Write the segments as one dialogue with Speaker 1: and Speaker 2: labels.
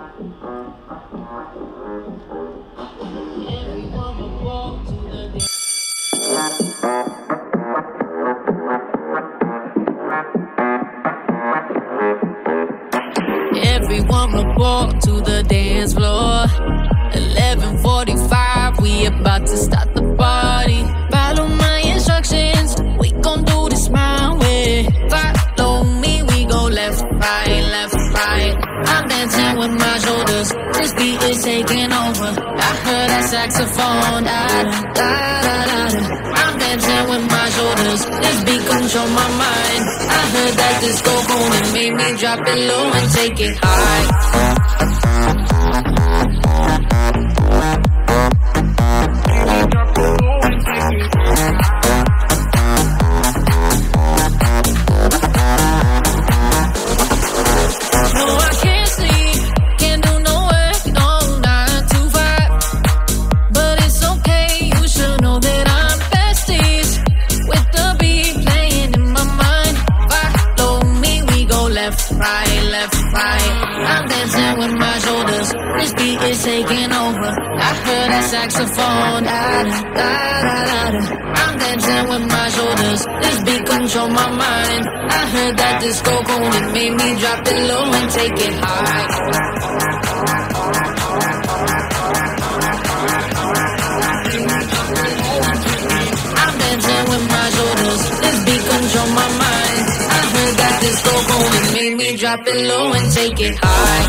Speaker 1: Everyone report to the dance floor. 11:45, we about to start the party. Follow my instructions, we gon' do this my way. Follow me, we go left, right, left, right. I'm dancing with my shoulders, this beat is taking over. I heard that saxophone, da-da-da-da-da. I'm dancing with my shoulders, this beat control my mind. I heard that disco boom, it made me drop it low and take it high. This beat is taking over. I heard that saxophone, da-da-da-da-da. I'm dancing with my shoulders, this beat control my mind. I heard that disco boom, it made me drop it low and take it high. I'm dancing with my shoulders, this beat control my mind. I heard that disco boom, it made me drop it low and take it high.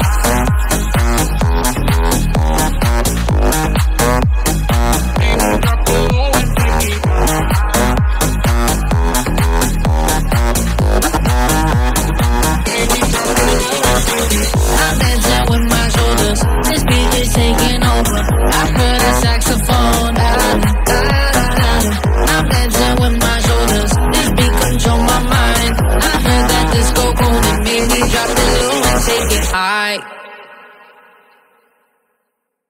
Speaker 1: Take it high.